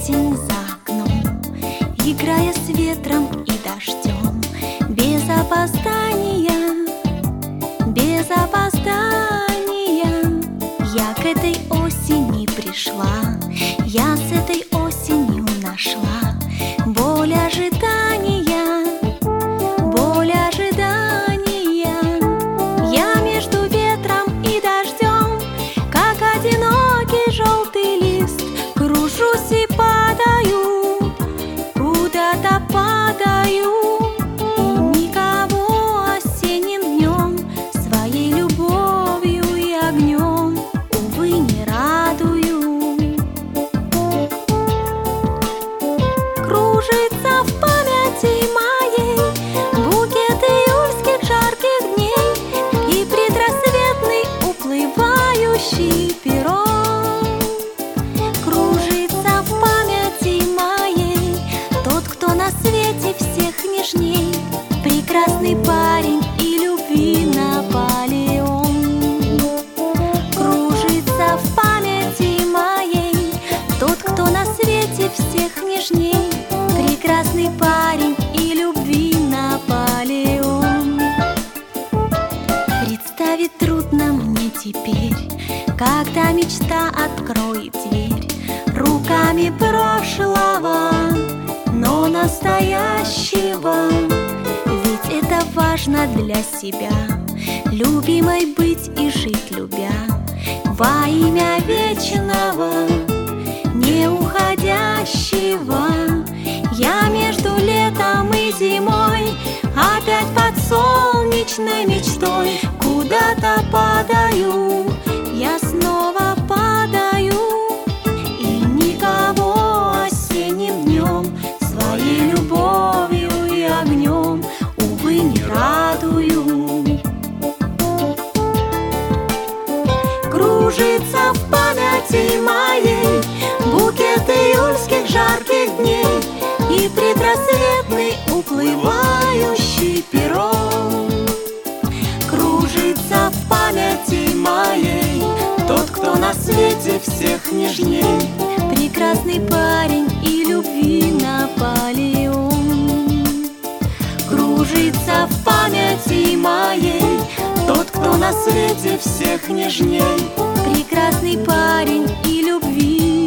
осень за окном, играя с ветром и дождем, без опоздания, без опоздания. Я к этой осени пришла, я с этой осенью нашла боль ожидания, боль ожидания. Я между ветром и дождем, как одинокий желтый лист, кружусь и падаю, куда-то падаю. И никого осенним днем своей любовью и огнем, увы, не радую. Кружится в памяти моей букет июльских жарких дней и предрассветный уплывающий перрон. Кружится в памяти моей тот, кто на свете всех нежней, прекрасный парень и любви Наполеон. Кружится в памяти моей тот, кто на свете всех нежней, прекрасный парень и любви Наполеон. Представить трудно мне теперь, когда мечта откроет дверь руками прошлого, но настоящего. Ведь это важно для себя, любимой быть и жить любя, во имя вечного, не уходящего. Я между летом и зимой, опять под солнечной мечтой, куда-то падаю, я снова падаю. И никого осенним днем своей любовью и огнем, увы, не радую. Кружится в памяти моей букет июльских жарких дней и предрассветный уплывающий перрон. Кружится в памяти моей тот, кто на свете всех нежней, прекрасный парень и любви Наполеон. Кружится в памяти моей тот, кто на свете всех нежней, прекрасный парень и любви.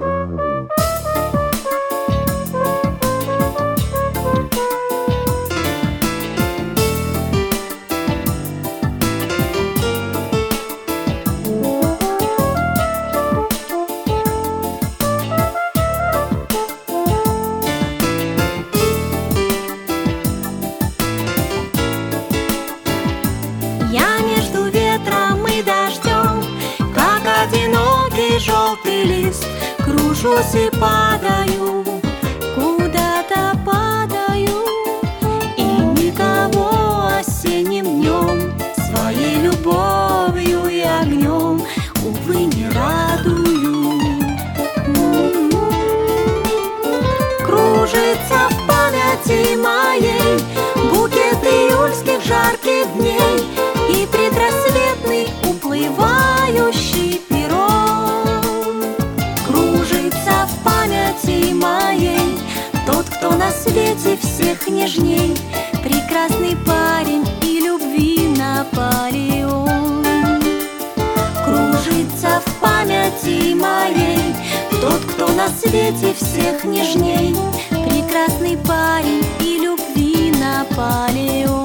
Я между ветром и дождем, как одинокий желтый лист, кружусь и падаю, куда-то падаю. И никого осенним днем своей любовью и огнем, увы, не радую. Кружится в памяти моей букет июльских жарких дней и предрассветный уплывающий перрон. Кружится в памяти моей тот, кто на свете всех нежней, прекрасный парень и любви Наполеон. Кружится в памяти моей тот, кто на свете всех нежней, прекрасный парень и любви Наполеон.